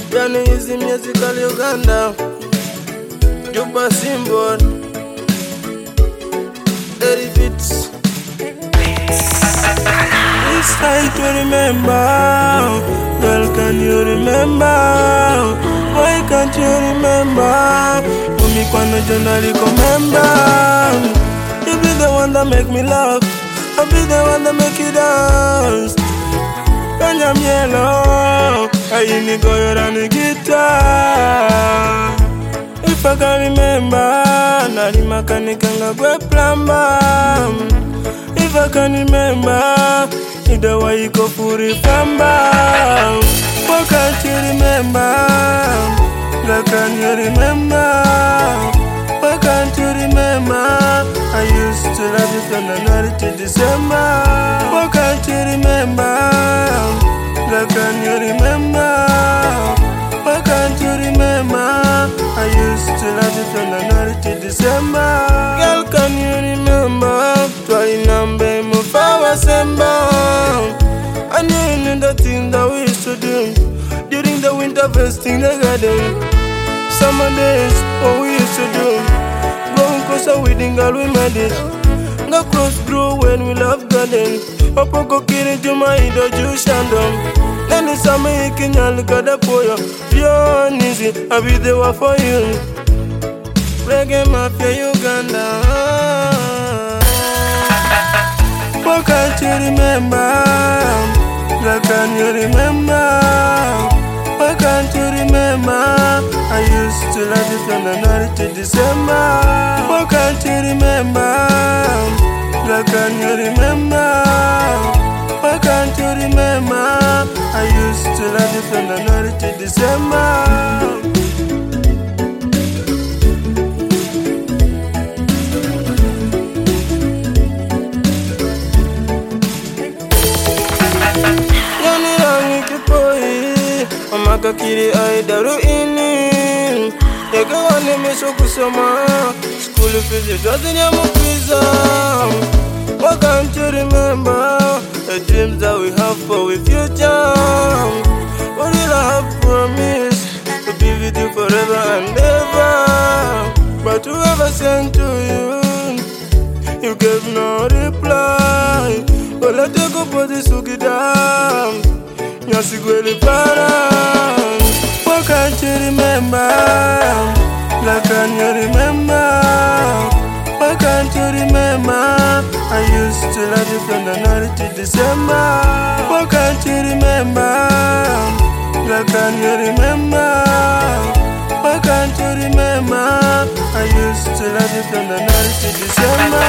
Yani hizi musical Uganda, Juba symbol, Eddie Beats. It's time to remember. Girl, can you remember? Why can't you remember? Mumi kwano jonali remember. You be the one that make me laugh, I'll be the one that make you dance. When I'm yellow, I need go on the guitar. If I can remember, nari makanika ngagwe plumber. If I can remember, either way you go for it famba. Why can't you remember? Girl, can you remember? Why can't you remember? I used to love you from January to December. Why can't you remember? Girl, can you remember? Why can't you remember? I used to love you from January to December. Girl, can you remember? Twainambe mufawa semba. I knew the thing that we used to do during the winter festing the garden. Summer days, what we used to do. Going close with the girl we made it. Go cross through when we love garden. Papa go kiri juma ido ju shandom. Then the summer you can look at the poyo. Pure easy, I'll be there for you. Reggae mafia Uganda. Why can't you remember? Girl, can you remember? Why can't you remember? I used to love you from January to December. Why can't you remember? Girl, can you remember? Why can't you remember? I used to love you from January to December. Kakiri aidaru ini Yeke wane misho kusoma School fees doesn't yamukiza. Why can't you remember the dreams that we have for the future? What did I have promised to be with you forever and ever? But whoever sent to you gave no reply. But let you go for the sukidam. Nyasigwele para. Why can't you remember? Like can you remember? Why can't you remember? I used to love you from January to December. Why can't you remember? Like can you remember? Why can't you remember? I used to love you from January to December.